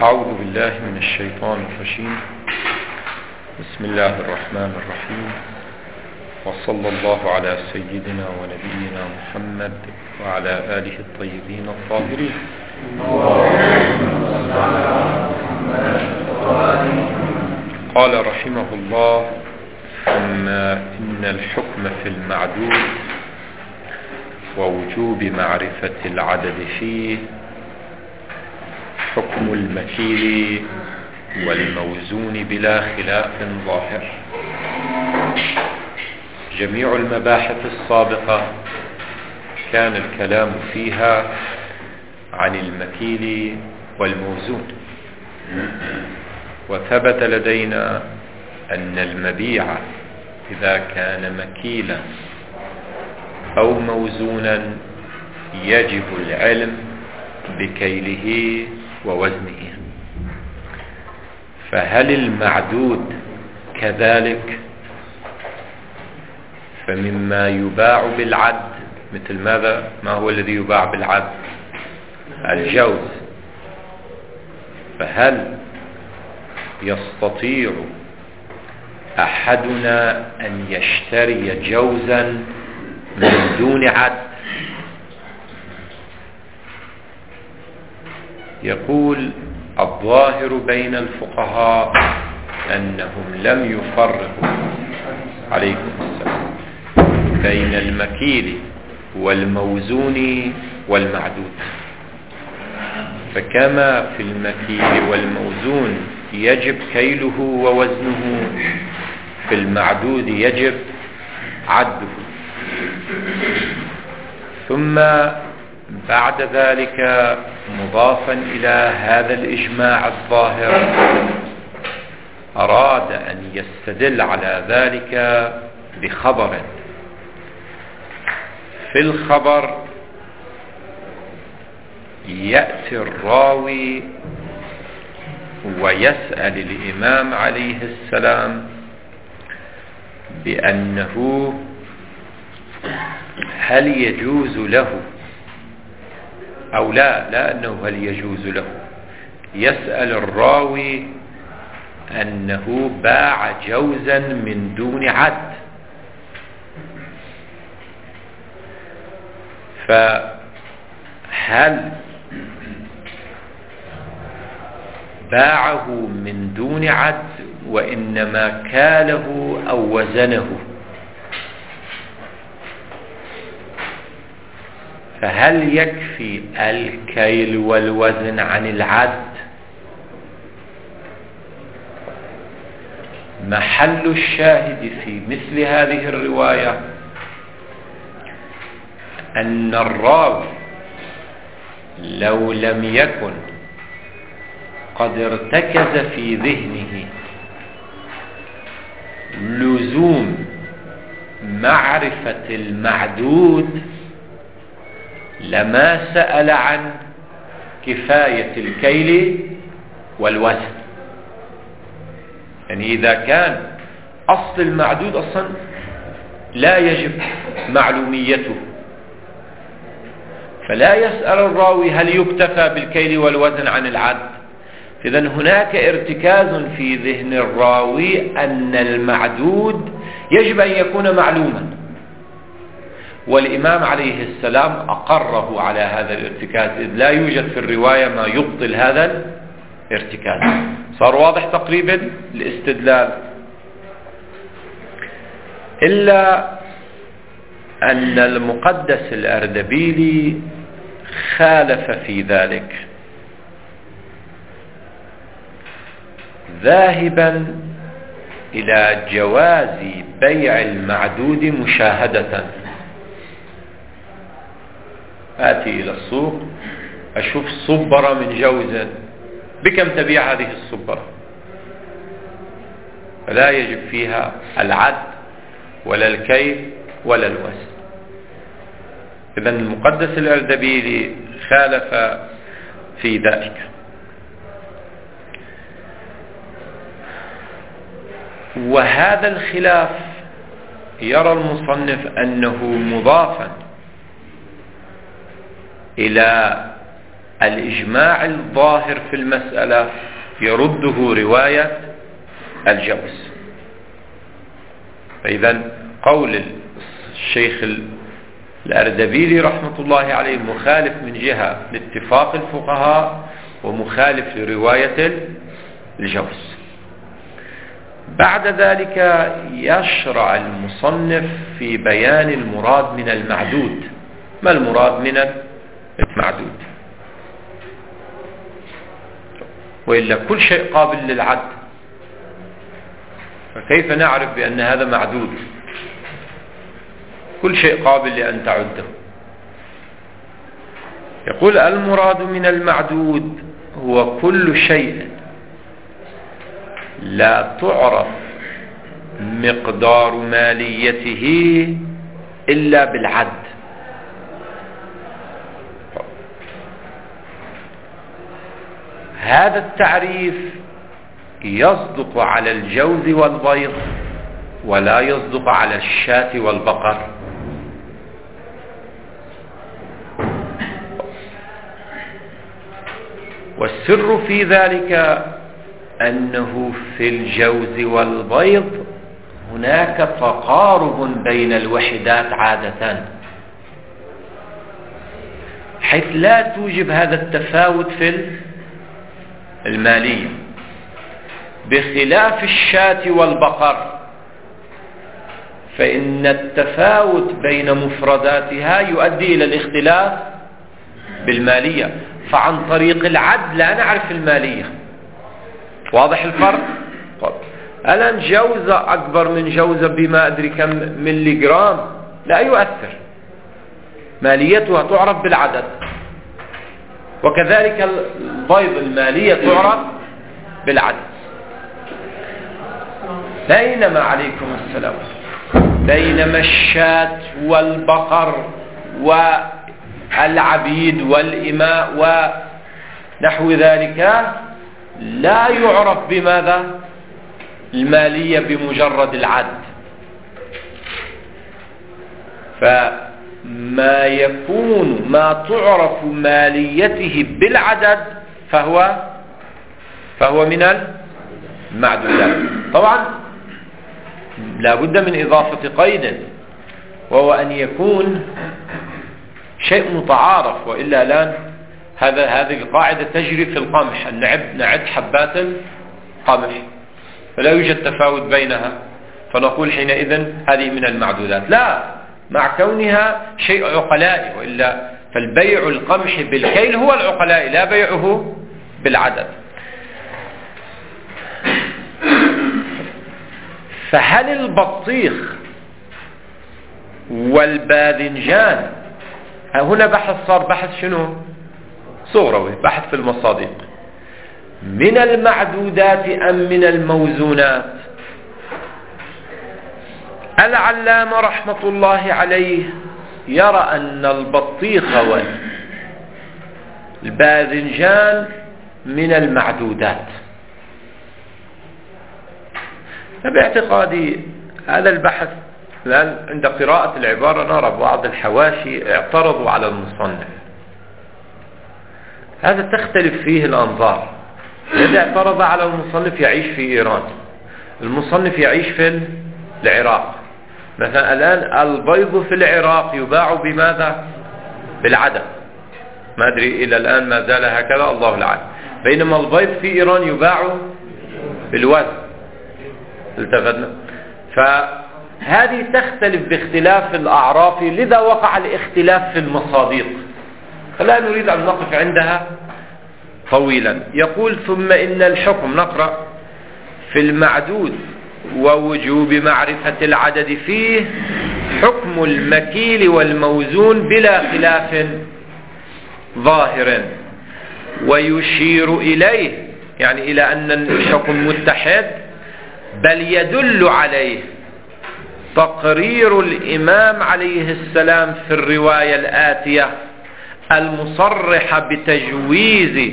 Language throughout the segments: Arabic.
أعوذ بالله من الشيطان الرجيم. بسم الله الرحمن الرحيم، وصلى الله على سيدنا ونبينا محمد وعلى آله الطيبين الطاهرين. قال رحمه الله: ثم إن الحكم في المعدود ووجوب معرفة العدد فيه حكم المكيل والموزون بلا خلاف ظاهر. جميع المباحث السابقة كان الكلام فيها عن المكيل والموزون، وثبت لدينا أن المبيع إذا كان مكيلا أو موزونا يجب العلم بكيله ووزنه. فهل المعدود كذلك؟ فمما يباع بالعد مثل ماذا؟ ما هو الذي يباع بالعد؟ الجوز. فهل يستطيع أحدنا أن يشتري جوزا من دون عد؟ يقول الظاهر بين الفقهاء أنهم لم يفرقوا عليكم السلام بين المكيل والموزون والمعدود. فكما في المكيل والموزون يجب كيله ووزنه، في المعدود يجب عده. ثم بعد ذلك مضافا إلى هذا الإجماع الظاهر أراد أن يستدل على ذلك بخبر. في الخبر يأتي الراوي ويسأل الإمام عليه السلام بأنه هل يجوز له أو لا أنه هل يجوز له. يسأل الراوي أنه باع جوزا من دون عد، فهل باعه من دون عد وإنما كاله أو وزنه؟ فهل يكفي الكيل والوزن عن العد؟ محل الشاهد في مثل هذه الرواية أن الراوي لو لم يكن قد ارتكز في ذهنه لزوم معرفة المعدود لما سأل عن كفاية الكيل والوزن. يعني إذا كان أصل المعدود أصلا لا يجب معلوميته، فلا يسأل الراوي هل يكتفى بالكيل والوزن عن العد. إذن هناك ارتكاز في ذهن الراوي أن المعدود يجب أن يكون معلوما، والإمام عليه السلام أقره على هذا الارتكاز، إذ لا يوجد في الرواية ما يبطل هذا الارتكاز. صار واضح تقريبا الاستدلال، إلا أن المقدس الأردبيلي خالف في ذلك، ذاهبا إلى جواز بيع المعدود مشاهدة. آتي إلى السوق أشوف صبرة من جوز، بكم تبيع هذه الصبرة؟ فلا يجب فيها العد ولا الكيل ولا الوزن. إذن المقدس الأردبيلي خالف في ذلك. وهذا الخلاف يرى المصنف أنه مضافا إلى الإجماع الظاهر في المسألة يرده رواية الجوز. فإذا قول الشيخ الأردبيلي رحمة الله عليه مخالف من جهة لاتفاق الفقهاء ومخالف لرواية الجوز. بعد ذلك يشرع المصنف في بيان المراد من المعدود. ما المراد من المعدود؟ وإلا كل شيء قابل للعد، فكيف نعرف بأن هذا معدود؟ كل شيء قابل لأن تعده. يقول المراد من المعدود هو كل شيء لا تعرف مقدار ماليته إلا بالعد. هذا التعريف يصدق على الجوز والبيض ولا يصدق على الشاة والبقر. والسر في ذلك أنه في الجوز والبيض هناك تقارب بين الوحدات عادة، حيث لا توجب هذا التفاوت في المالية، بخلاف الشاة والبقر فإن التفاوت بين مفرداتها يؤدي إلى الاختلاف بالمالية، فعن طريق العد لا نعرف المالية. واضح الفرق؟ الآن جوزة أكبر من جوزة بما أدري كم ملي جرام لا يؤثر، ماليتها تعرف بالعدد. وكذلك البيض المالية تعرف بالعدد. بينما عليكم السلام بينما الشاة والبقر والعبيد والإماء ونحو ذلك لا يعرف بماذا؟ المالية بمجرد العد. فما يكون ما تعرف ماليته بالعدد فهو من المعدودات. طبعا لا بد من إضافة قيد، وهو أن يكون شيء متعارف، وإلا لا. هذه القاعدة تجري في القمح، أن نعد حبات القمح فلا يوجد تفاوت بينها، فنقول حينئذ هذه من المعدودات. لا، مع كونها شيء عقلائي، وإلا فالبيع القمح بالكيل هو العقلائي لا بيعه بالعدد. فهل البطيخ والباذنجان، هنا بحث صار بحث شنو؟ صغروي، بحث في المصادق، من المعدودات أم من الموزونات؟ العلامة رحمة الله عليه يرى أن البطيخ والباذنجان من المعدودات. فباعتقادي هذا البحث الآن عند قراءة العبارة نرى بعض الحواشي اعترضوا على المصنف. هذا تختلف فيه الأنظار. الذي اعترض على المصنف يعيش في إيران، المصنف يعيش في العراق. مثلا الآن البيض في العراق يباع بماذا؟ بالعدد، ما أدري إلى الآن ما زال هكذا، الله العالم. بينما البيض في إيران يباع بالوزن. التفتنا؟ فهذه تختلف باختلاف الأعراف، لذا وقع الاختلاف في المصادق، فلا نريد أن نقف عندها طويلا. يقول ثم إن الحكم، نقرأ، في المعدود ووجوب معرفة العدد فيه حكم المكيل والموزون بلا خلاف ظاهر، ويشير إليه، يعني إلى أن الحكم متحد، بل يدل عليه تقرير الإمام عليه السلام في الرواية الآتية المصرحة بتجويز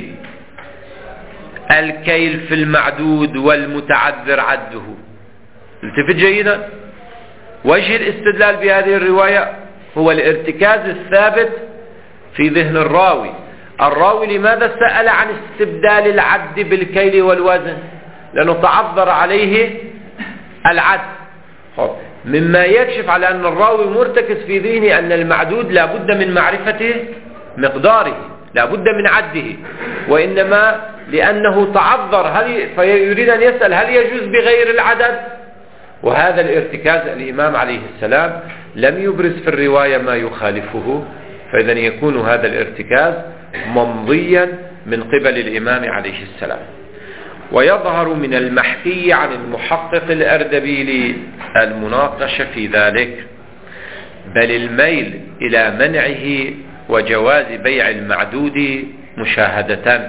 الكيل في المعدود والمتعذر عده. التفت جيدا، وجه الاستدلال بهذه الرواية هو الارتكاز الثابت في ذهن الراوي الراوي لماذا سأل عن استبدال العد بالكيل والوزن؟ لأنه تعذر عليه العد. مما يكشف على أن الراوي مرتكز في ذهنه أن المعدود لا بد من معرفة مقداره، لا بد من عده، وإنما لأنه تعذر فيريد أن يسأل هل يجوز بغير العدد؟ وهذا الارتكاز الإمام عليه السلام لم يبرز في الرواية ما يخالفه، فإذا يكون هذا الارتكاز ممضيا من قبل الإمام عليه السلام. ويظهر من المحكي عن المحقق الأردبيلي المناقشة في ذلك، بل الميل إلى منعه وجواز بيع المعدود مشاهدة،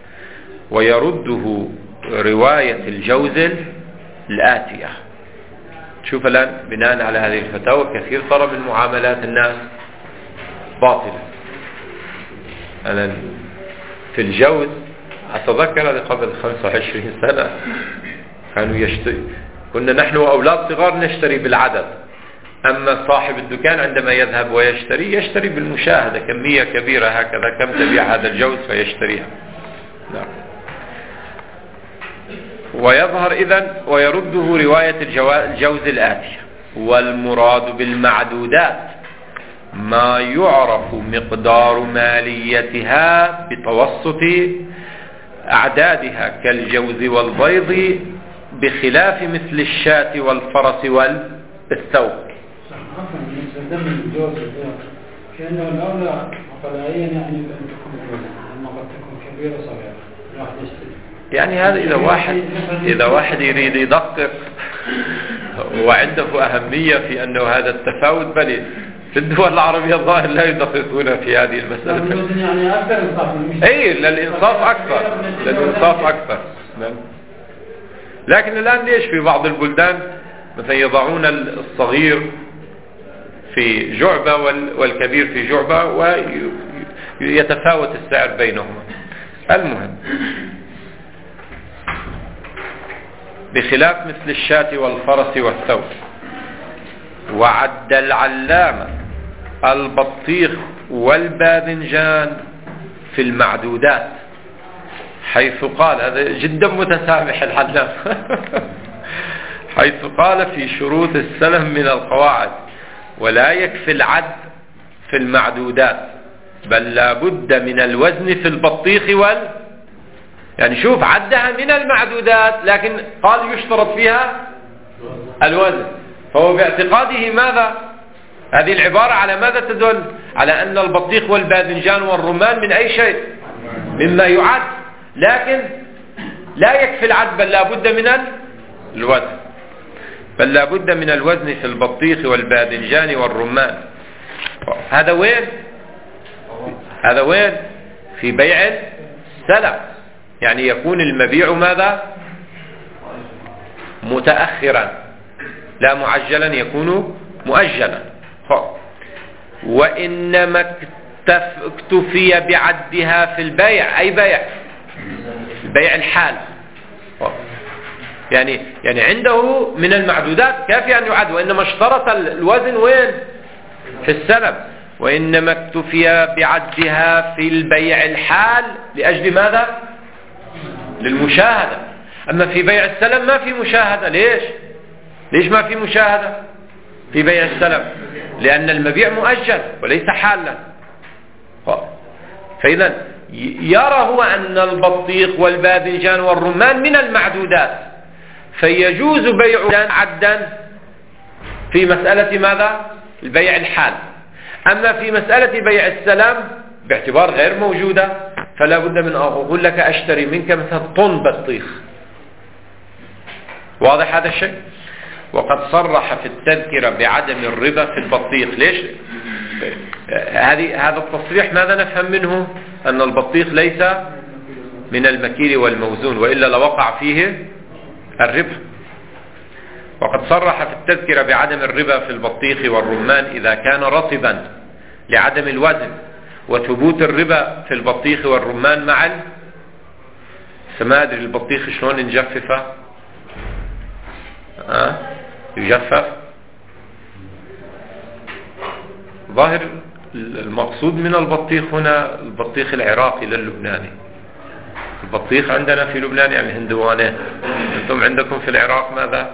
ويرده رواية الجوزل الآتية. شوف الآن بناء على هذه الفتاوى كثير ترى من معاملات الناس باطلة. أنا في الجوز أتذكر قبل 25 سنة كانوا يشتري، كنا نحن أولاد صغار نشتري بالعدد، أما صاحب الدكان عندما يذهب ويشتري يشتري بالمشاهدة، كمية كبيرة هكذا، كم تبيع هذا الجوز فيشتريها. نعم. ويظهر إذن ويرده رواية الجوز الآتية: والمراد بالمعدودات ما يعرف مقدار ماليتها بتوسط أعدادها كالجوز والبيض، بخلاف مثل الشاة والفرس والثوب. كأنه الأولى قضائيا يعني أن تكون أما قد تكون كبيرة صغيرة الواحد يشتري. يعني هذا إذا واحد يريد يدقق وعنده أهمية في أنه هذا التفاوت، بل في الدول العربية الظاهر لا يدققون في هذه المسألة. يعني أكثر إنصاف. أي للإنصاف أكثر. لكن الآن ليش في بعض البلدان مثلا يضعون الصغير في جعبة والكبير في جعبة ويتفاوت السعر بينهما. المهم، بخلاف مثل الشاة والفرس والثوب. وعد العلامة البطيخ والباذنجان في المعدودات، حيث قال، هذا جدا متسامح العلامة حيث قال في شروط السلم من القواعد: ولا يكفي العد في المعدودات، بل لا بد من الوزن في البطيخ يعني شوف عدها من المعدودات، لكن قال يشترط فيها الوزن. فهو باعتقاده ماذا؟ هذه العبارة على ماذا تدل؟ على أن البطيخ والباذنجان والرمان من أي شيء؟ مما يعد، لكن لا يكفي العد، بل لا بد من الوزن. بل لا بد من الوزن في البطيخ والباذنجان والرمان. هذا وين؟ في بيع السلم، يعني يكون المبيع ماذا؟ متأخرا، لا معجلا، يكون مؤجلا. وإنما اكتفي بعدها في البيع، أي بيع الحال، يعني عنده من المعدودات كافي أن يعد، وإنما اشترط الوزن وين؟ في السلم. وإنما اكتفي بعدها في البيع الحال لأجل ماذا؟ للمشاهدة. أما في بيع السلم ما في مشاهدة. ليش ما في مشاهدة في بيع السلم؟ لأن المبيع مؤجل وليس حالا. فإذا يرى هو أن البطيخ والباذنجان والرمان من المعدودات، فيجوز بيع عدا في مسألة ماذا؟ البيع الحال. أما في مسألة بيع السلام باعتبار غير موجودة، فلا بد من أقول لك أشتري منك مثلا طن بطيخ. واضح هذا الشيء؟ وقد صرح في التذكرة بعدم الربا في البطيخ. ليش؟ هذا التصريح ماذا نفهم منه؟ أن البطيخ ليس من المكيل والموزون، وإلا لوقع فيه الربا. وقد صرح في التذكرة بعدم الربا في البطيخ والرمان إذا كان رطبا لعدم الوزن، وثبوت الربا في البطيخ والرمان مع ما أدري البطيخ شلون نجففه؟ يجفف ظاهر المقصود من البطيخ هنا البطيخ العراقي للبناني. البطيخ عندنا في لبنان يعني الهندوانة، أنتم عندكم في العراق ماذا؟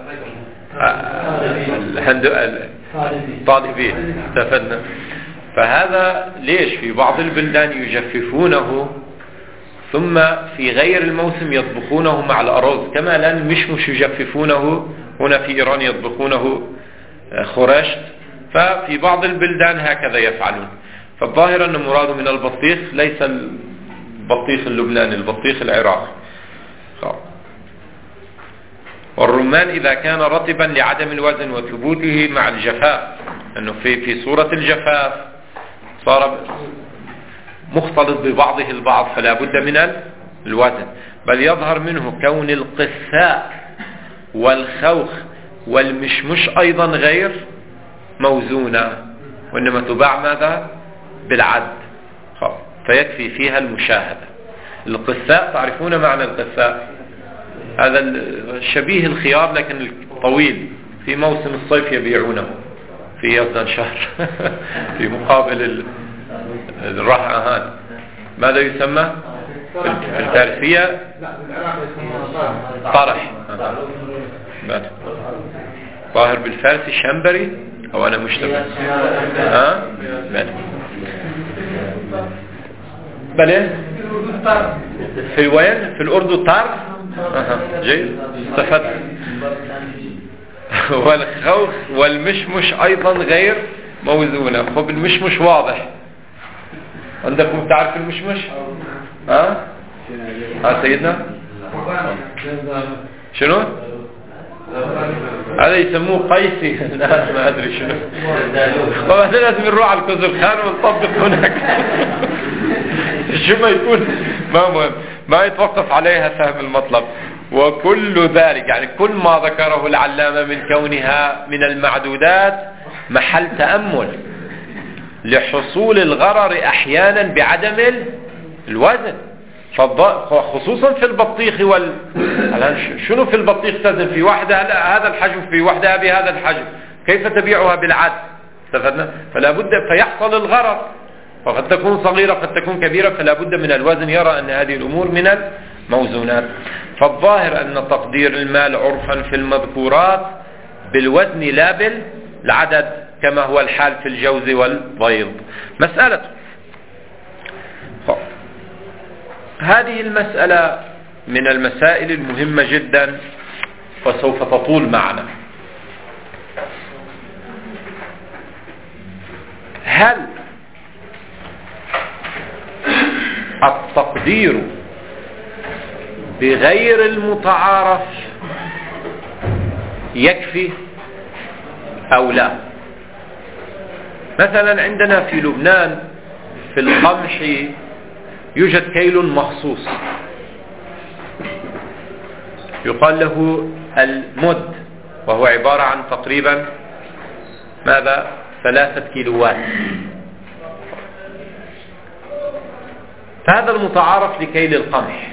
طالبين. استفدنا. فهذا ليش في بعض البلدان يجففونه ثم في غير الموسم يطبخونه مع الأرز، كما لأن المشمش يجففونه هنا في إيران يطبخونه خرشت، ففي بعض البلدان هكذا يفعلون. فالظاهر أن مراده من البطيخ ليس البطيخ اللبناني، البطيخ العراقي. والرمان إذا كان رطبا لعدم الوزن وثبوته مع الجفاف، أنه في صورة الجفاف صار مختلط ببعضه البعض فلا بد من الوزن، بل يظهر منه كون القثاء والخوخ والمشمش أيضا غير موزونة، وإنما تباع ماذا؟ بالعد، فيكفي فيها المشاهدة. القثاء تعرفون معنى القثاء؟ هذا الشبيه الخيار لكن الطويل، في موسم الصيف يبيعونه في يزن شهر في مقابل الرهان. ماذا يسمى في الفارسية؟ طرح. ظاهر بالفارسي شمبري أو أنا مشتبه؟ بلى في وين؟ في الأردن طرف. جيد، استفدت. والخوخ والمشمش أيضا غير موزونة. خب المشمش واضح عندكم، تعرف المشمش؟ سيدنا شنو؟ هذا يسموه قيسي. لا ما أدري شنو. طبعا لازم نروح على الكوز خان ونطبق هناك. شو ما يكون ما مهم، ما يتوقف عليها فهم المطلب. وكل ذلك يعني كل ما ذكره العلامة من كونها من المعدودات محل تأمل لحصول الغرر أحيانا بعدم الوزن، خصوصا في البطيخ شنو في البطيخ تزن في واحدة هذا الحجم، في واحدة بهذا الحجم، كيف تبيعها بالعد؟ استفدنا. فلا بد فيحصل الغرر، وقد تكون صغيرة قد تكون كبيرة، فلا بد من الوزن، يرى أن هذه الأمور من الموزونات. فالظاهر أن تقدير المال عرفا في المذكورات بالوزن لا بالعدد، كما هو الحال في الجوز والبيض. مسألة هذه المسألة من المسائل المهمة جدا وسوف تطول معنا. هل التقدير بغير المتعارف يكفي أو لا؟ مثلا عندنا في لبنان في القمح يوجد كيل مخصوص يقال له المد، وهو عبارة عن تقريبا ماذا 3 كيلوات. فهذا المتعارف لكيل القمح.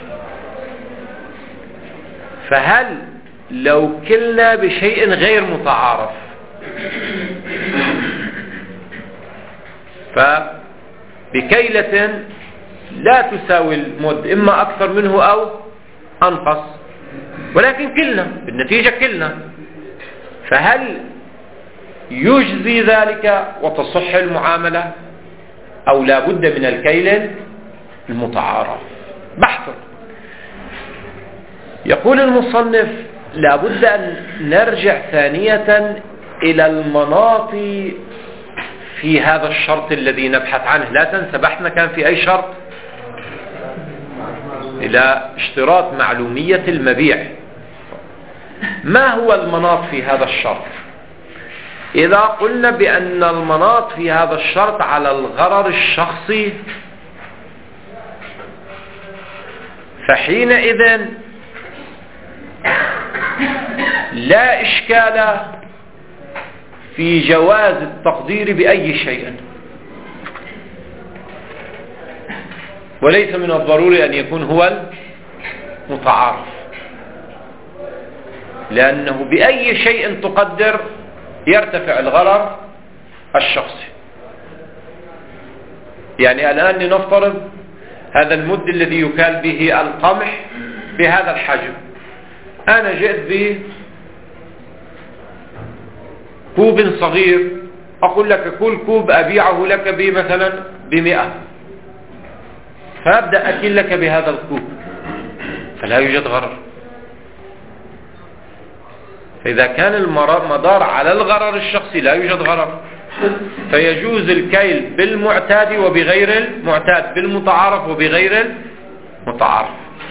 فهل لو كلنا بشيء غير متعارف فبكيلة لا تساوي المد، إما أكثر منه أو أنقص، ولكن كلنا بالنتيجة كلنا، فهل يجزي ذلك وتصح المعاملة أو لا بد من الكيل المتعارف؟ بحث. يقول المصنف لا بد أن نرجع ثانية إلى المناط في هذا الشرط الذي نبحث عنه. لا تنسى بحثنا كان في أي شرط؟ إلى اشتراط معلومية المبيع. ما هو المناط في هذا الشرط؟ إذا قلنا بأن المناط في هذا الشرط على الغرر الشخصي، فحينئذ لا إشكال في جواز التقدير بأي شيء، وليس من الضروري أن يكون هو المتعارف، لأنه بأي شيء تقدر يرتفع الغرر الشخصي. يعني الآن لنفترض هذا المد الذي يكال به القمح بهذا الحجم، أنا جئت بكوب صغير، أقول لك كل كوب أبيعه لك بمثلا 100، فأبدأ أكل لك بهذا الكوب، فلا يوجد غرر. فإذا كان المدار على الغرر الشخصي لا يوجد غرر، فيجوز الكيل بالمعتاد وبغير المعتاد، بالمتعارف وبغير المتعارف.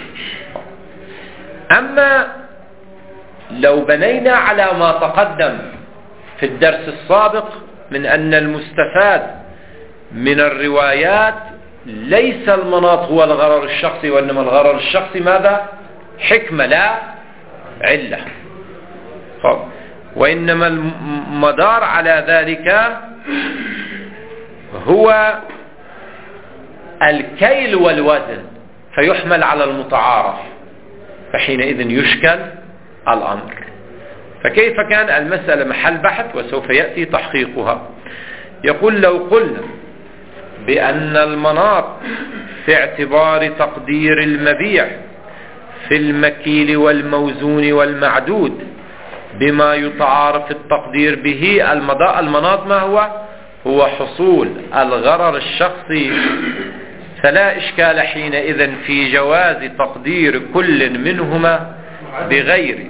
أما لو بنينا على ما تقدم في الدرس السابق من أن المستفاد من الروايات ليس المناط هو الغرر الشخصي، وإنما الغرر الشخصي ماذا؟ حكمة لا علة. وإنما المدار على ذلك هو الكيل والوزن، فيحمل على المتعارف، فحينئذ يشكل الأمر. فكيف كان المسألة محل بحث وسوف يأتي تحقيقها. يقول لو قلنا بأن المناط في اعتبار تقدير المبيع في المكيل والموزون والمعدود بما يتعارف التقدير به، المناط ما هو حصول الغرر الشخصي، فلا إشكال حينئذ في جواز تقدير كل منهما بغير.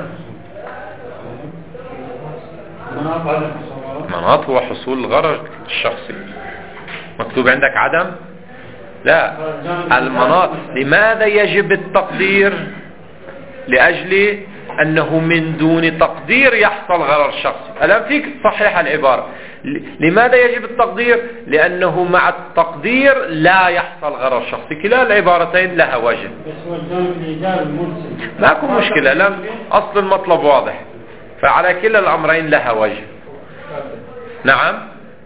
مناط هو حصول الغرر الشخصي. مكتوب عندك عدم؟ لا، المناط لماذا يجب التقدير؟ لأجل أنه من دون تقدير يحصل غرر شخصي. الآن فيك تصحيح العبارة. لماذا يجب التقدير؟ لأنه مع التقدير لا يحصل غرر شخصي. كلا العبارتين لها وجه. ماكو مشكلة، لم أصل المطلب واضح، فعلى كلا الأمرين لها وجه. نعم.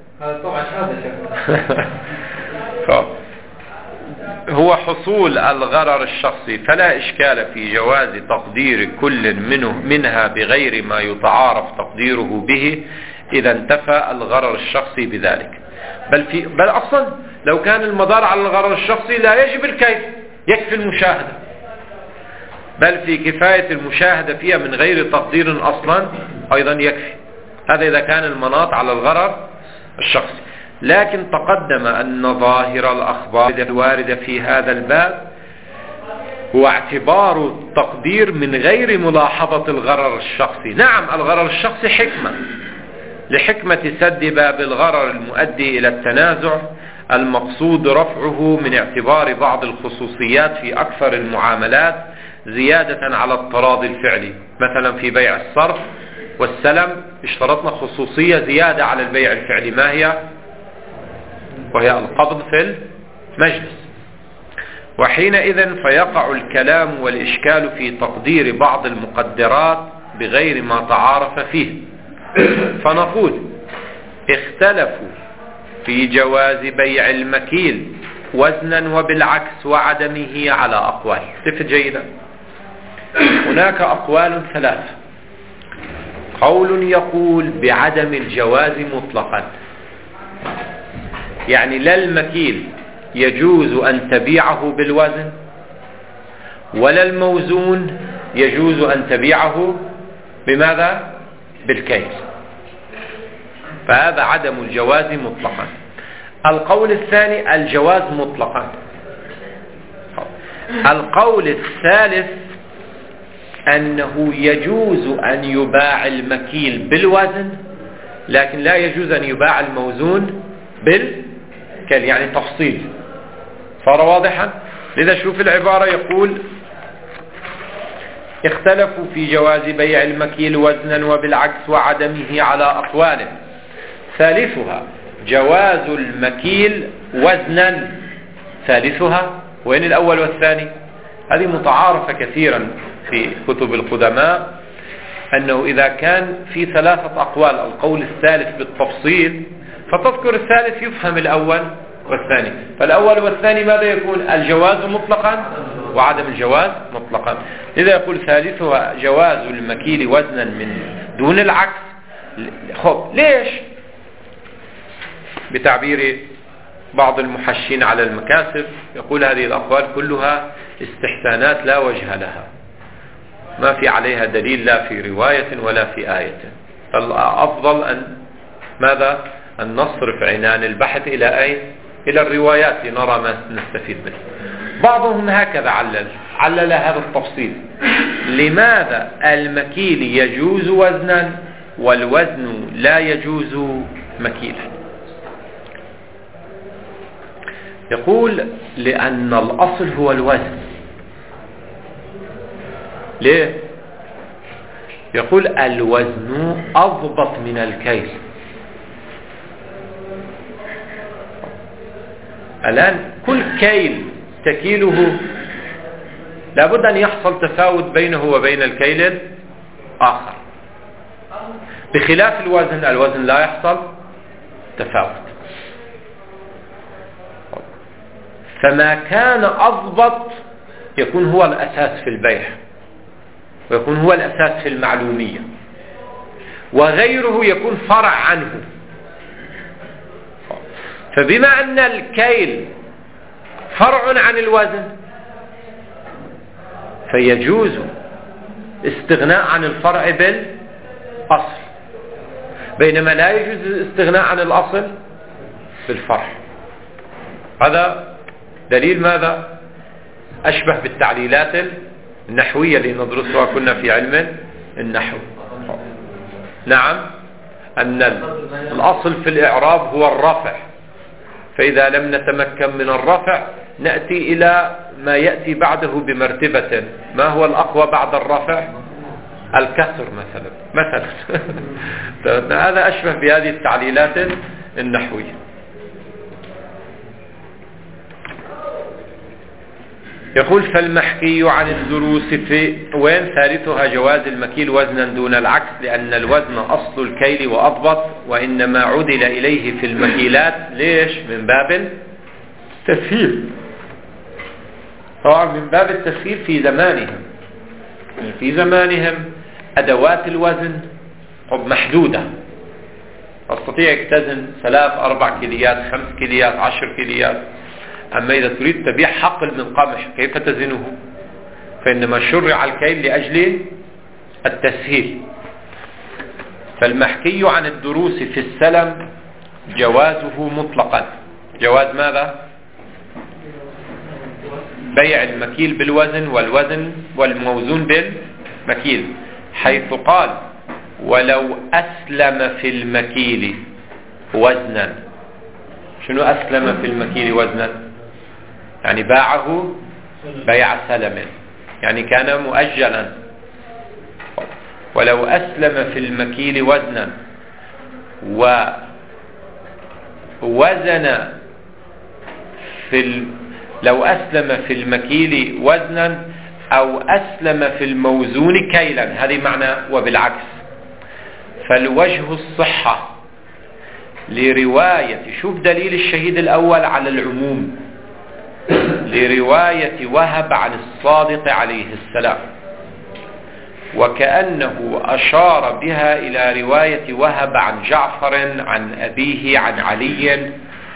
هو حصول الغرر الشخصي، فلا إشكال في جواز تقدير كل منها بغير ما يتعارف تقديره به إذا انتفى الغرر الشخصي بذلك. بل أصلا لو كان المدار على الغرر الشخصي لا يجب الكيف، يكفي المشاهدة، بل في كفاية المشاهدة فيها من غير تقدير أصلا أيضا يكفي. هذا إذا كان المناط على الغرر الشخصي. لكن تقدم أن ظاهر الأخبار الواردة في هذا الباب هو اعتبار التقدير من غير ملاحظة الغرر الشخصي. نعم، الغرر الشخصي حكمة، لحكمة سد باب الغرر المؤدي إلى التنازع، المقصود رفعه من اعتبار بعض الخصوصيات في أكثر المعاملات زيادة على التراضي الفعلي. مثلا في بيع الصرف والسلم اشترطنا خصوصية زيادة على البيع الفعلي، ما هي؟ وهي القبض في المجلس. وحينئذ فيقع الكلام والإشكال في تقدير بعض المقدرات بغير ما تعارف فيه. فنقول اختلفوا في جواز بيع المكيل وزنا وبالعكس وعدمه على أقوال. صفة جيدة. هناك أقوال ثلاثة. قول يقول بعدم الجواز مطلقا، يعني لا المكيل يجوز أن تبيعه بالوزن، ولا الموزون يجوز أن تبيعه بماذا؟ بالكيل. فهذا عدم الجواز مطلقا. القول الثاني الجواز مطلقا. القول الثالث أنه يجوز أن يباع المكيل بالوزن، لكن لا يجوز أن يباع الموزون بالكيل، يعني تفصيل. صار واضحا؟ لذا شوف العبارة، يقول اختلفوا في جواز بيع المكيل وزنا وبالعكس وعدمه على أقوال. ثالثها جواز المكيل وزنا. ثالثها، وين الأول والثاني؟ هذه متعارفة كثيرا في كتب القدماء، أنه إذا كان في ثلاثة أقوال القول الثالث بالتفصيل فتذكر الثالث يفهم الأول والثاني. فالأول والثاني ماذا يكون؟ الجواز مطلقا وعدم الجواز مطلقا. لذا يقول ثالثها جواز المكيل وزنا من دون العكس. خب ليش؟ بتعبير بعض المحشين على المكاسب يقول هذه الأقوال كلها استحسانات لا وجه لها، ما في عليها دليل لا في رواية ولا في آية. فالأفضل أن ماذا؟ أن نصرف عنان البحث إلى أين؟ إلى الروايات لنرى ما نستفيد منه. بعضهم هكذا علل هذا التفصيل: لماذا المكيل يجوز وزنا والوزن لا يجوز مكيلا؟ يقول لأن الأصل هو الوزن. ليه؟ يقول الوزن أضبط من الكيل. الآن كل كيل تكيله لابد أن يحصل تفاوت بينه وبين الكيل الآخر، بخلاف الوزن لا يحصل تفاوت. فما كان أضبط يكون هو الأساس في البيع، ويكون هو الأساس في المعلومية، وغيره يكون فرع عنه. فبما أن الكيل فرع عن الوزن فيجوز استغناء عن الفرع بالأصل، بينما لا يجوز الاستغناء عن الأصل بالفرع. هذا دليل ماذا؟ أشبه بالتعليلات النحوية اللي ندرسها كنا في علم النحو. نعم، أن الأصل في الإعراب هو الرفع، فإذا لم نتمكن من الرفع نأتي إلى ما يأتي بعده بمرتبة. ما هو الأقوى بعد الرفع؟ الكسر مثلا هذا أشبه بهذه التعليلات النحوية. يقول فالمحكي عن الدروس في وين ثالثها جواز المكيل وزنا دون العكس، لأن الوزن أصل الكيل وأضبط، وإنما عدل إليه في المكيلات. ليش؟ من باب التسهيل، طبعا من باب التسهيل في زمانهم أدوات الوزن محدودة، أستطيع أن 3 4 كيليات 5 كيليات 10 كيليات. أما إذا تريد تبيع حقل من قمح كيف تزنه؟ فإنما شرع الكيل لأجل التسهيل. فالمحكي عن الدروس في السلم جوازه مطلقا. جواز ماذا؟ بيع المكيل بالوزن والوزن والموزون بالمكيل، حيث قال ولو أسلم في المكيل وزنا. شنو أسلم في المكيل وزنا؟ يعني باعه بيع سلم، يعني كان مؤجلا. ولو أسلم في المكيل وزنا ووزن لو أسلم في المكيل وزنا أو أسلم في الموزون كيلا، هذه معنى وبالعكس. فالوجه الصحة لرواية، شوف دليل الشهيد الأول على العموم، لرواية وهب عن الصادق عليه السلام، وكأنه أشار بها إلى رواية وهب عن جعفر عن أبيه عن علي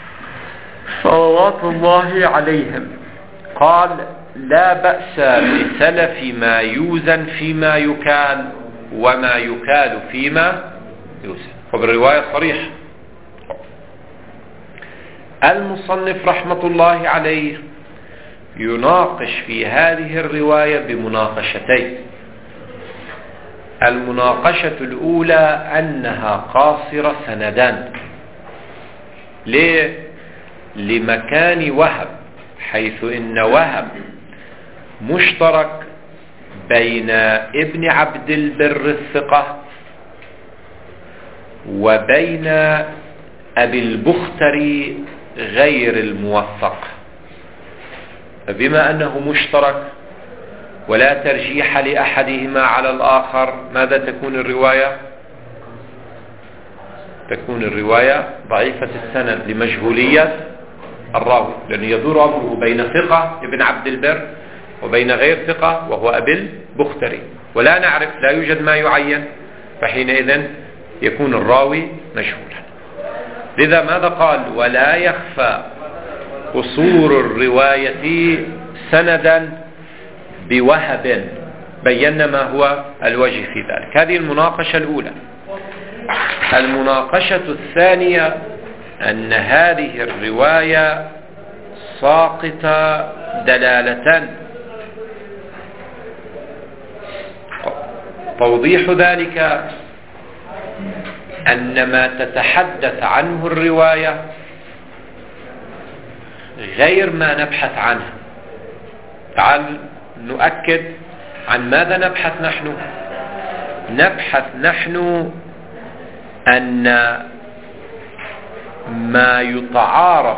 صلوات الله عليهم قال لا بأس بسلف ما يوزن فيما يكال وما يكال فيما يوزن. فبالرواية صريح. المصنف رحمة الله عليه يناقش في هذه الرواية بمناقشتين. المناقشة الأولى أنها قاصرة سندان. ليه؟ لمكان وهب، حيث إن وهب مشترك بين ابن عبد البر الثقة وبين أبي البختري غير الموثق. فبما أنه مشترك ولا ترجيح لأحدهما على الآخر، ماذا تكون الرواية؟ تكون الرواية ضعيفة السند لمجهولية الراوي، لأنه يدور أمره بين ثقة ابن عبد البر وبين غير ثقة وهو أبي البختري، ولا نعرف، لا يوجد ما يعين، فحينئذ يكون الراوي مجهولا. لذا ماذا قال؟ ولا يخفى قصور الرواية سندا بوهب. بينا ما هو الوجه في ذلك. هذه المناقشة الأولى. المناقشة الثانية أن هذه الرواية ساقطة دلالة. توضيح ذلك أن ما تتحدث عنه الرواية غير ما نبحث عنه. تعال نؤكد عن ماذا نبحث نحن. نبحث نحن أن ما يتعارف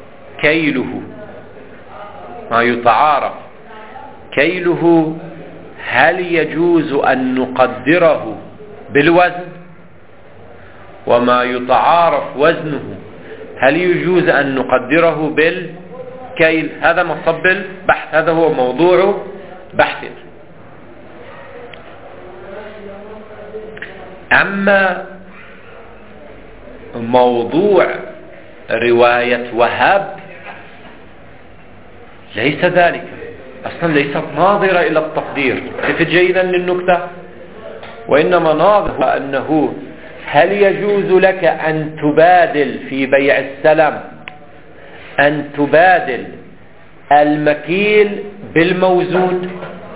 كيله هل يجوز أن نقدره بالوزن، وما يتعارف وزنه هل يجوز أن نقدره بالكيل. هذا مصب البحث، هذا هو موضوع بحث. أما موضوع رواية وهب ليس ذلك، أصلا ليست ناظرة إلى التقدير. التفت جيدا للنكتة. وإنما ناظر أنه هل يجوز لك أن تبادل في بيع السلم، أن تبادل المكيل بالموزون.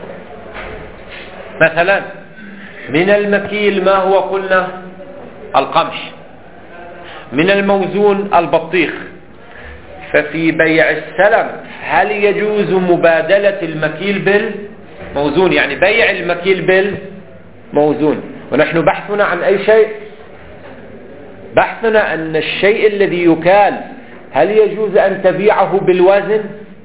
مثلا من المكيل ما هو قلنا القمح، من الموزون البطيخ. ففي بيع السلم هل يجوز مبادلة المكيل بالموزون، يعني بيع المكيل بالموزون. ونحن بحثنا عن أي شيء؟ بحثنا أن الشيء الذي يكال هل يجوز أن تبيعه بالوزن.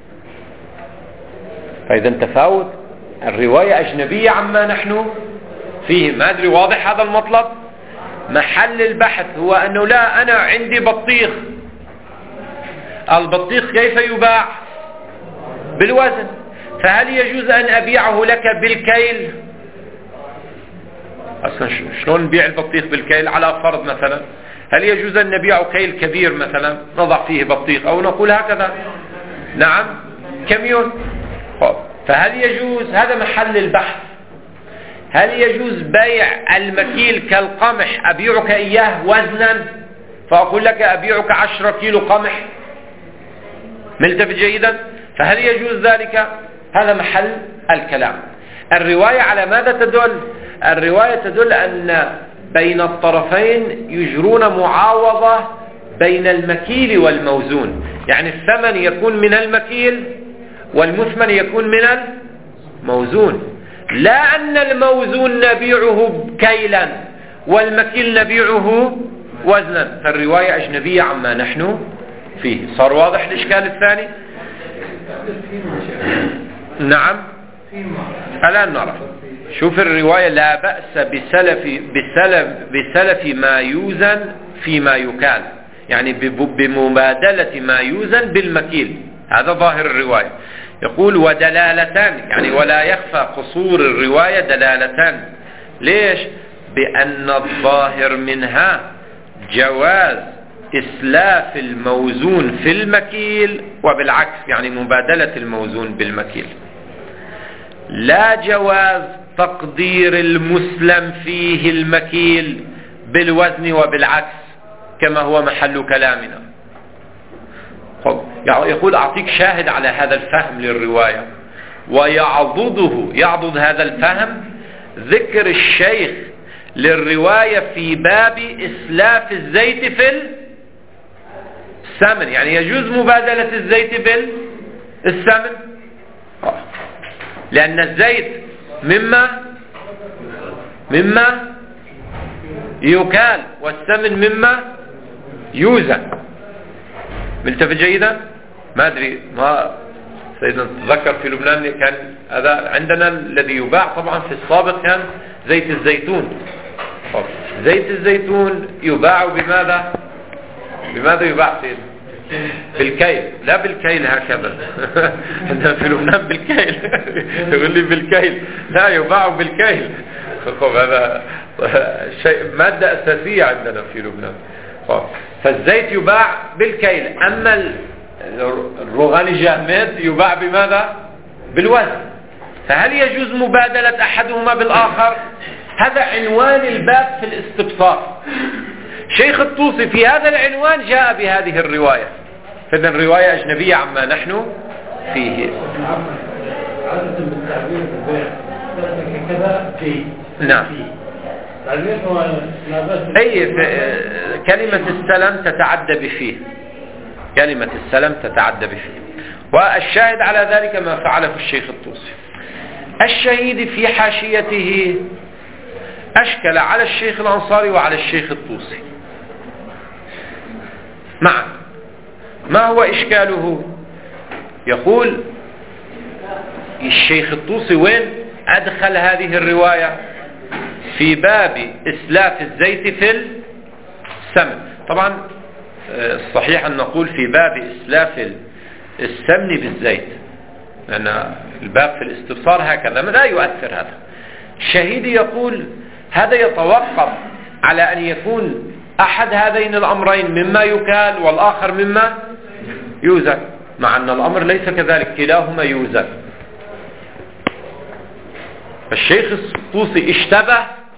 فإذا تفاوت الرواية أجنبية عما نحن فيه. ما أدري واضح هذا المطلب؟ محل البحث هو أنه لا، أنا عندي بطيخ، البطيخ كيف يباع؟ بالوزن. فهل يجوز أن أبيعه لك بالكيل؟ أصلا شلون نبيع البطيخ بالكيل؟ على فرض مثلا هل يجوز أن نبيعه كيل كبير مثلا نضع فيه بطيخ، أو نقول هكذا نعم كميون. فهل يجوز؟ هذا محل البحث. هل يجوز بيع المكيل كالقمح، أبيعك إياه وزنا فأقول لك أبيعك 10 كيلو قمح؟ ملتفت جيدا. فهل يجوز ذلك؟ هذا محل الكلام. الرواية على ماذا تدل؟ الرواية تدل أن بين الطرفين يجرون معاوضة بين المكيل والموزون، يعني الثمن يكون من المكيل والمثمن يكون من الموزون. لا أن الموزون نبيعه كيلا والمكيل نبيعه وزنا. فالرواية أجنبية عما نحن فيه. صار واضح الإشكال الثاني؟ نعم الآن نرى. شوف الرواية لا بأس بسلف ما يوزن فيما يكال، يعني بمبادلة ما يوزن بالمكيل. هذا ظاهر الرواية. يقول ودلالتان، يعني ولا يخفى قصور الرواية دلالتان. ليش؟ بأن الظاهر منها جواز إسلاف الموزون في المكيل وبالعكس، يعني مبادلة الموزون بالمكيل. لا جواز تقدير المسلم فيه المكيل بالوزن وبالعكس كما هو محل كلامنا. يقول أعطيك شاهد على هذا الفهم للرواية، يعضد هذا الفهم ذكر الشيخ للرواية في باب إسلاف الزيت في السمن. يعني يجوز مبادلة الزيت بالسمن، لأن الزيت مما يكال والسمن مما يوزن. ملتفت جيدا؟ ما أدري، ما سيدنا تذكر في لبنان كان هذا عندنا الذي يباع طبعا في السابق كان زيت الزيتون. زيت الزيتون يباع بماذا يباع سيدنا؟ بالكيل. لا بالكيل هكذا عندنا في لبنان بالكيل يقول لي بالكيل، لا يباع بالكيل. هذا شيء مادة أساسية عندنا في لبنان. فالزيت يباع بالكيل. أما الروغان الجامد يباع بماذا؟ بالوزن. فهل يجوز مبادلة أحدهما بالآخر؟ هذا عنوان الباب في الاستبصار. شيخ الطوسي في هذا العنوان جاء بهذه الرواية، فإذن الرواية أجنبية عما نحن فيه. عادة بالتعبير بالبيع كذا في نعم. أي كلمة السلم تتعدى بفيه، كلمة السلم تتعدى بفيه. والشاهد على ذلك ما فعله الشيخ الطوسي. الشهيد في حاشيته أشكل على الشيخ الأنصاري وعلى الشيخ الطوسي معا. ما هو إشكاله؟ يقول الشيخ الطوسي وين أدخل هذه الرواية؟ في باب إسلاف الزيت في السمن. طبعا الصحيح أن نقول في باب إسلاف السمن بالزيت، لأن الباب في الاستبصار هكذا لا يؤثر هذا. الشهيد يقول هذا يتوقف على أن يكون أحد هذين الأمرين مما يكال والآخر مما يوزن، مع أن الأمر ليس كذلك، كلاهما يوزن. الشيخ الطوسي اشتبه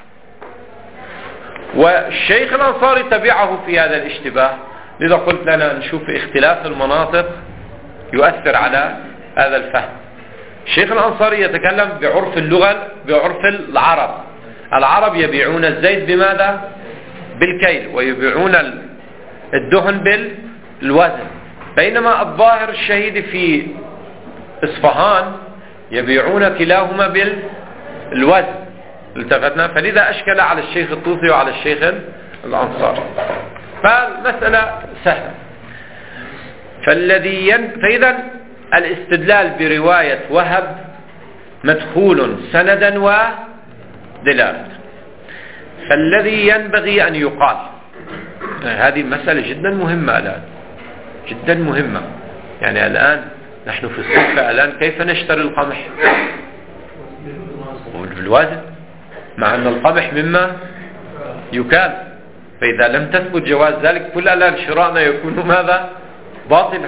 والشيخ الأنصاري تبعه في هذا الاشتباه، لذا قلت لنا نشوف اختلاف المناطق يؤثر على هذا الفهم. الشيخ الأنصاري يتكلم بعرف اللغة، بعرف العرب. العرب يبيعون الزيت بماذا؟ بالكيل، ويبيعون الدهن بالوزن، بينما الظاهر الشهيد في إصفهان يبيعون كلاهما بالوزن. التفتنا، فلذا أشكل على الشيخ الطوسي وعلى الشيخ الأنصاري. فالمسألة سهلة. فإذا الاستدلال برواية وهب مدخول سندا ودلالة. فالذي ينبغي أن يقال، هذه مسألة جدا مهمة الآن، جدا مهمة. يعني الآن نحن في الصفة، الآن كيف نشتري القمح؟ بالوزن، مع أن القمح مما يكال. فإذا لم تثبت جواز ذلك كل الآن شراءنا يكون ماذا؟ باطلا.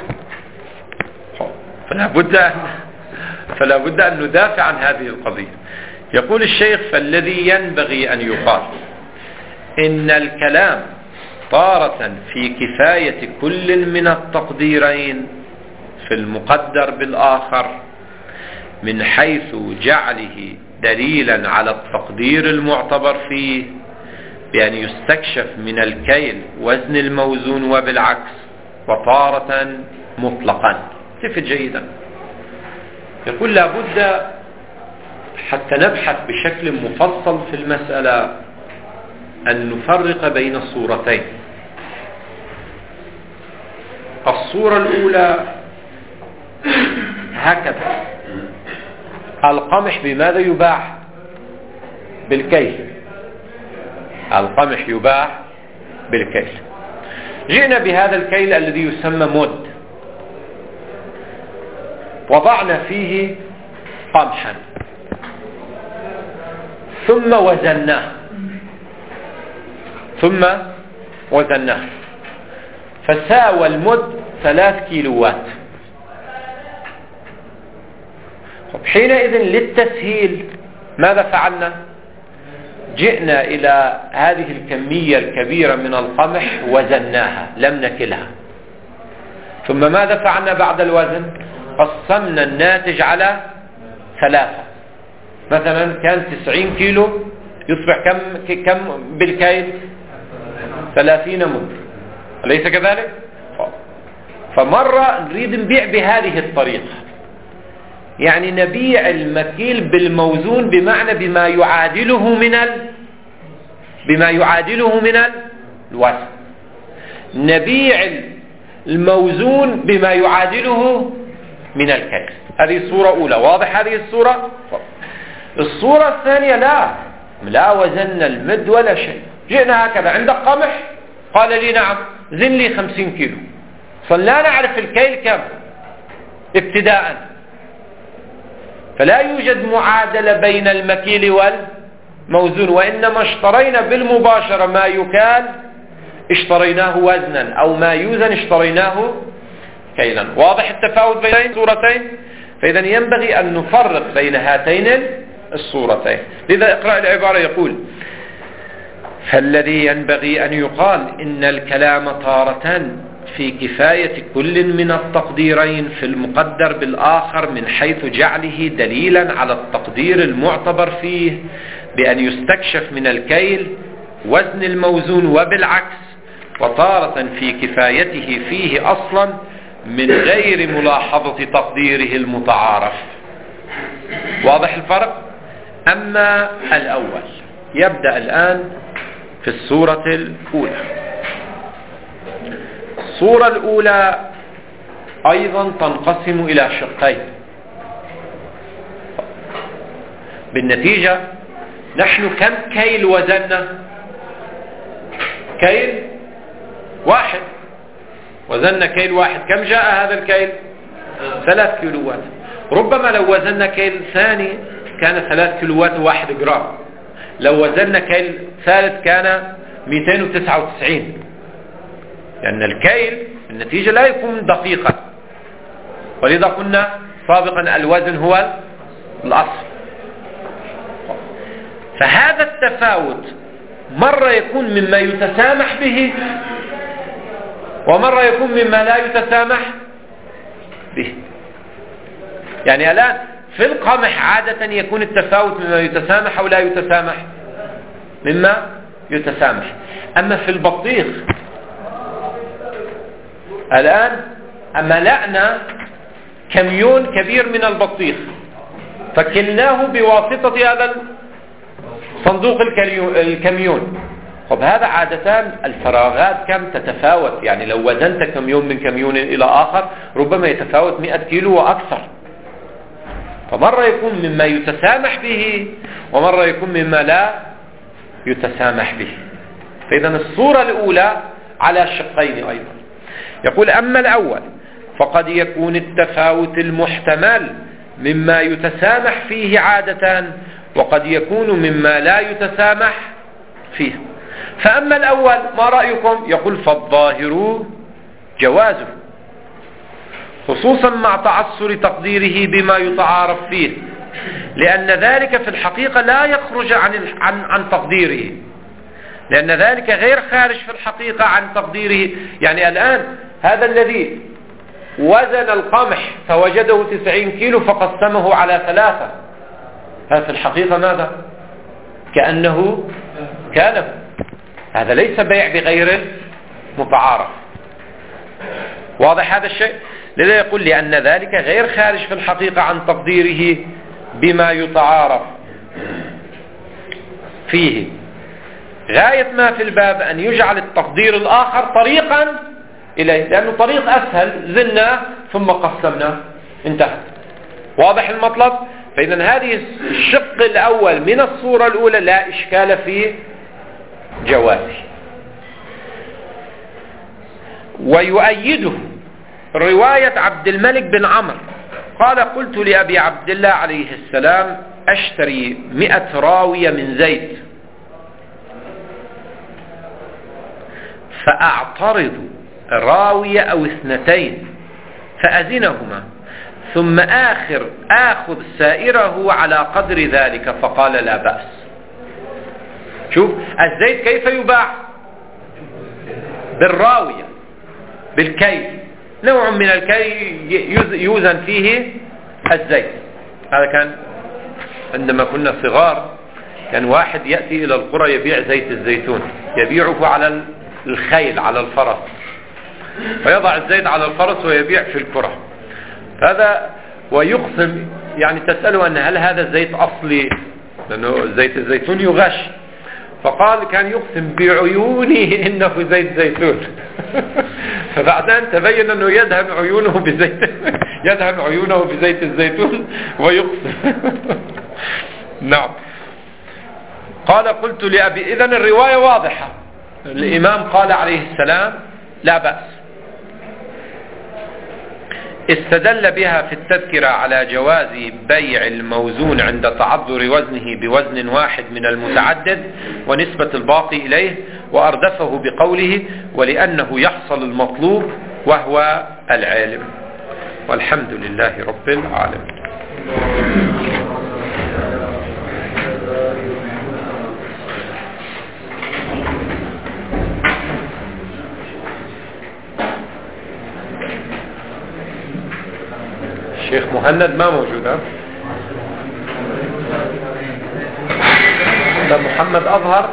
فلا بد أن ندافع عن هذه القضية. يقول الشيخ فالذي ينبغي أن يقال إن الكلام طارة في كفاية كل من التقديرين في المقدر بالآخر، من حيث جعله دليلا على التقدير المعتبر فيه بأن يستكشف من الكيل وزن الموزون، وبالعكس، وطارة مطلقا. تفت جيدا. يقول لابد حتى نبحث بشكل مفصل في المسألة أن نفرق بين الصورتين. الصورة الأولى هكذا: القمح بماذا يباع؟ بالكيل. القمح يباع بالكيل. جئنا بهذا الكيل الذي يسمى مد، وضعنا فيه قمحا ثم وزناه فساوى المد 3 كيلوات. حينئذ للتسهيل ماذا فعلنا؟ جئنا إلى هذه الكمية الكبيرة من القمح وزناها، لم نكلها. ثم ماذا فعلنا بعد الوزن؟ قسمنا الناتج على 3. مثلا كان 90 كيلو، يصبح كم بالكيل؟ 30 مد، أليس كذلك؟ فمرة نريد نبيع بهذه الطريقة، يعني نبيع المكيل بالموزون، بمعنى بما يعادله من الوزن. نبيع الموزون بما يعادله من الكيل. هذه صورة أولى. واضح هذه الصورة؟ الصورة الثانية لا وزننا المد ولا شيء. جئنا هكذا: عندك قمح؟ قال لي نعم. زن لي 50 كيلو. فلا نعرف الكيل كم ابتداء، فلا يوجد معادلة بين المكيل والموزون، وإنما اشترينا بالمباشرة ما يكال اشتريناه وزنا، أو ما يوزن اشتريناه كيلا. واضح التفاوت بين الصورتين؟ فإذا ينبغي أن نفرق بين هاتين الصورتين. لذا اقرأ العبارة يقول: فالذي ينبغي أن يقال إن الكلام تارة في كفاية كل من التقديرين في المقدر بالآخر من حيث جعله دليلا على التقدير المعتبر فيه بأن يستكشف من الكيل وزن الموزون وبالعكس، وتارة في كفايته فيه أصلا من غير ملاحظة تقديره المتعارف. واضح الفرق؟ أما الأول يبدأ الآن في الصورة الأولى. الصورة الأولى أيضا تنقسم إلى شقين. بالنتيجة نحن كم كيل وزننا؟ كيل واحد، وزننا كيل واحد. كم جاء هذا الكيل؟ 3 كيلوات. ربما لو وزننا كيل ثاني كان 3 كيلوات و1 جرام، لو وزننا كيل ثالث كان 299، لأن الكيل النتيجة لا يكون دقيقا، ولذا قلنا سابقا الوزن هو الأصل. فهذا التفاوت مرة يكون مما يتسامح به، ومرة يكون مما لا يتسامح به. يعني الآن في القمح عادة يكون التفاوت مما يتسامح أو لا يتسامح، مما يتسامح. أما في البطيخ الآن ملأنا كميون كبير من البطيخ، فكلناه بواسطة هذا صندوق الكميون. طب هذا عادة الفراغات كم تتفاوت، يعني لو وزنت كميون من كميون إلى آخر ربما يتفاوت 100 كيلو وأكثر. فمرة يكون مما يتسامح به، ومرة يكون مما لا يتسامح به. فإذا الصورة الأولى على شقين أيضا. يقول: أما الأول فقد يكون التفاوت المحتمل مما يتسامح فيه عادة، وقد يكون مما لا يتسامح فيه. فأما الأول ما رأيكم؟ يقول: فالظاهر جوازه، خصوصا مع تعثر تقديره بما يتعارف فيه، لأن ذلك في الحقيقة لا يخرج عن تقديره، لأن ذلك غير خارج في الحقيقة عن تقديره. يعني الآن هذا الذي وزن القمح فوجده 90 كيلو فقسمه على 3، هذا في الحقيقة ماذا؟ كأنه كان. هذا ليس بيع بغير متعارف. واضح هذا الشيء؟ لذا يقول: لأن ذلك غير خارج في الحقيقة عن تقديره بما يتعارف فيه. غاية ما في الباب أن يجعل التقدير الآخر طريقا إليه، لأنه طريق أسهل، زلنا ثم قسمنا انتهت. واضح المطلب؟ فإذا هذه الشق الأول من الصورة الأولى لا إشكال في جوازه. ويؤيده رواية عبد الملك بن عمرو قال: قلت لأبي عبد الله عليه السلام: أشتري 100 راوية من زيت، فأعترض راوية أو 2 فأزنهما، ثم آخذ سائره على قدر ذلك. فقال: لا بأس. شوف الزيت كيف يباع؟ بالراوية، بالكيل، نوع من الكيل يوزن فيه الزيت. هذا كان عندما كنا صغار، كان واحد يأتي إلى القرى يبيع زيت الزيتون، يبيعه على الخيل، على الفرس، فيضع الزيت على الفرس ويبيع في القرى. هذا ويقسم، يعني تسأله أن هل هذا الزيت أصلي، لأنه زيت الزيتون يغش. فقال: كان يقسم بعيونه إنه زيت زيتون. فبعدين تبين أنه يدهن عيونه بزيت الزيتون ويقسم. نعم. قال: قلت لأبي. إذن الرواية واضحة. الإمام قال عليه السلام: لا بأس. استدل بها في التذكرة على جواز بيع الموزون عند تعذر وزنه بوزن واحد من المتعدد ونسبة الباقي إليه، وأردفه بقوله: ولأنه يحصل المطلوب وهو العالم، والحمد لله رب العالمين. الشيخ مهند ما موجود. ده محمد أظهر.